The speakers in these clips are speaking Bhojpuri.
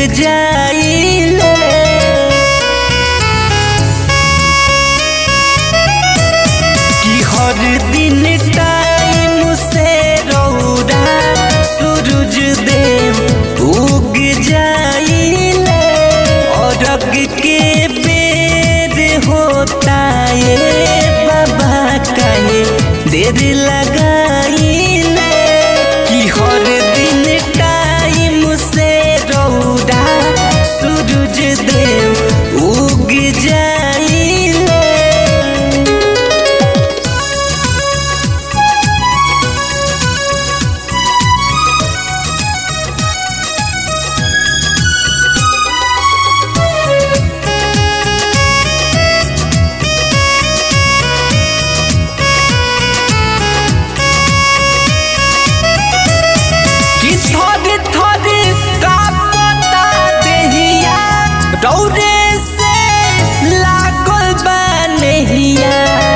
जाइले कि हर दिन टाइम से रौदा सूरज देव उग जाइले और अग के बेर होता है बाबा काहे देर लगाइले कि हर दिन टाइम से रौदा सूरज देव उग जाइले। दौरे से लागल बा नहिया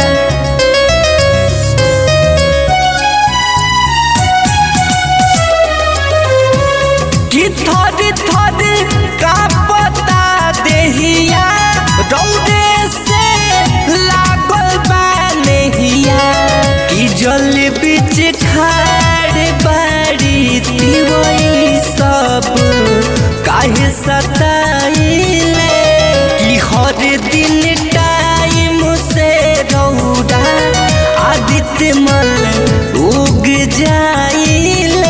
कि थर थर का पता देहिया दौरे से लागल बा नहिया कि जल बीच खाड़ बाड़ी तिवई सब काहे सताइले कि हर दिन टाइम से रौदा आदित्य मल उग जाइले।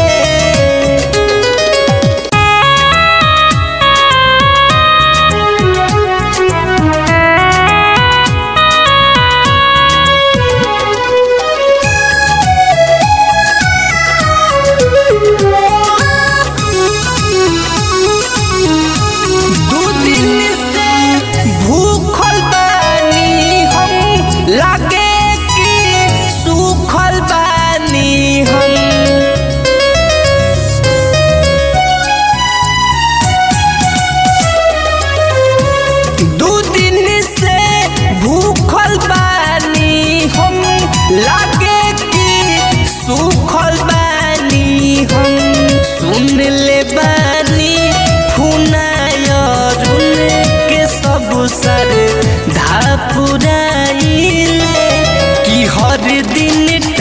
लागे कि सूखल बानी हम दू दिन से भूखल बानी हम लागे कि सूखल बानी हम सुन ले बानी फुनायरुन के सब सर धापुराइले कि हर दिन